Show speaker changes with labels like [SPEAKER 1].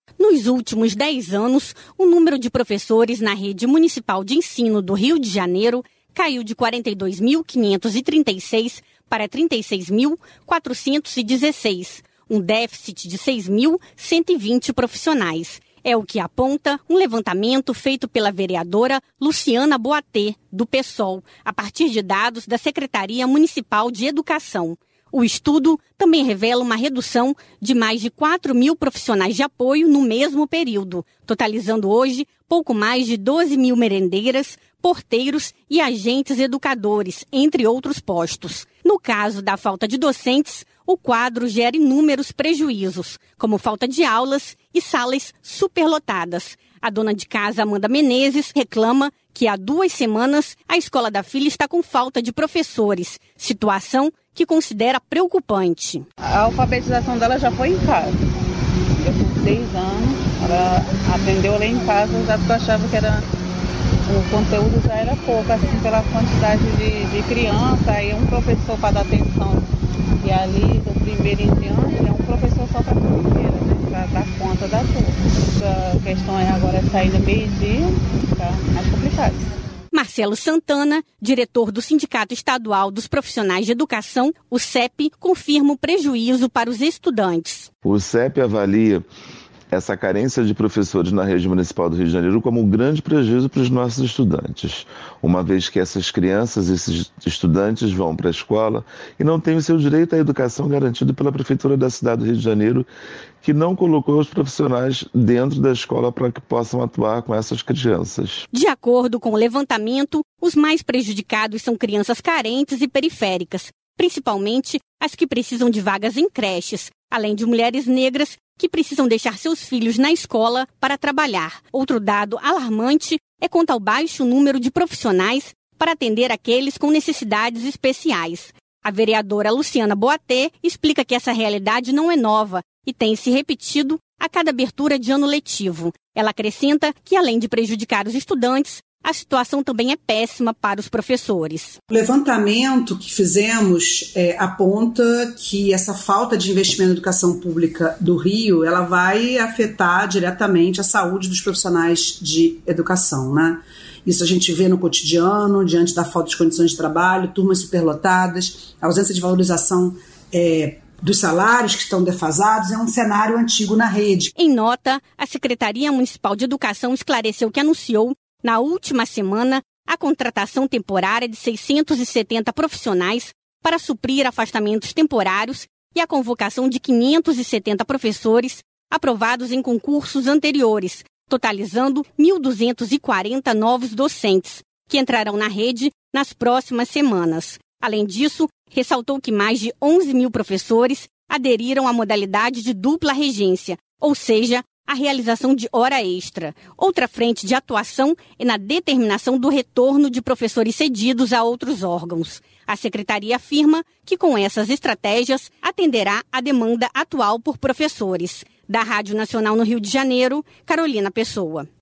[SPEAKER 1] Nos últimos 10 anos, o número de professores na rede municipal de ensino do Rio de Janeiro caiu de 42.536 para 36.416, um déficit de 6.120 profissionais. É o que aponta um levantamento feito pela vereadora Luciana Boatê, do PSOL, a partir de dados da Secretaria Municipal de Educação. O estudo também revela uma redução de mais de 4.000 profissionais de apoio no mesmo período, totalizando hoje pouco mais de 12.000 merendeiras, porteiros e agentes educadores, entre outros postos. No caso da falta de docentes, o quadro gera inúmeros prejuízos, como falta de aulas e salas superlotadas. A dona de casa, Amanda Menezes, reclama que há 2 semanas a escola da filha está com falta de professores, situação que considera preocupante.
[SPEAKER 2] A alfabetização dela já foi em casa. Eu com 6 anos, ela aprendeu a ler em casa, já porque eu achava que o conteúdo já era pouco, assim, pela quantidade de criança, aí um professor para dar atenção. E ali, do primeiro em diante, é um professor só para a turma inteira, né? Para dar conta da turma. A questão é agora sair no meio-dia, fica mais complicado.
[SPEAKER 1] Marcelo Santana, diretor do Sindicato Estadual dos Profissionais de Educação, o CEP, confirma o prejuízo para os estudantes.
[SPEAKER 3] O CEP avalia essa carência de professores na rede municipal do Rio de Janeiro como um grande prejuízo para os nossos estudantes, uma vez que essas crianças, esses estudantes vão para a escola e não têm o seu direito à educação garantido pela Prefeitura da cidade do Rio de Janeiro, que não colocou os profissionais dentro da escola para que possam atuar com essas crianças.
[SPEAKER 1] De acordo com o levantamento, os mais prejudicados são crianças carentes e periféricas, principalmente as que precisam de vagas em creches, além de mulheres negras que precisam deixar seus filhos na escola para trabalhar. Outro dado alarmante é quanto ao baixo número de profissionais para atender aqueles com necessidades especiais. A vereadora Luciana Boatê explica que essa realidade não é nova e tem se repetido a cada abertura de ano letivo. Ela acrescenta que, além de prejudicar os estudantes, a situação também é péssima para os professores.
[SPEAKER 4] O levantamento que fizemos aponta que essa falta de investimento na educação pública do Rio, ela vai afetar diretamente a saúde dos profissionais de educação, né? Isso a gente vê no cotidiano, diante da falta de condições de trabalho, turmas superlotadas, a ausência de valorização dos salários que estão defasados, é um cenário antigo na rede.
[SPEAKER 1] Em nota, a Secretaria Municipal de Educação esclareceu que anunciou na última semana, a contratação temporária de 670 profissionais para suprir afastamentos temporários e a convocação de 570 professores aprovados em concursos anteriores, totalizando 1.240 novos docentes, que entrarão na rede nas próximas semanas. Além disso, ressaltou que mais de 11.000 professores aderiram à modalidade de dupla regência, ou seja, a realização de hora extra. Outra frente de atuação é na determinação do retorno de professores cedidos a outros órgãos. A secretaria afirma que com essas estratégias atenderá à demanda atual por professores. Da Rádio Nacional no Rio de Janeiro, Carolina Pessoa.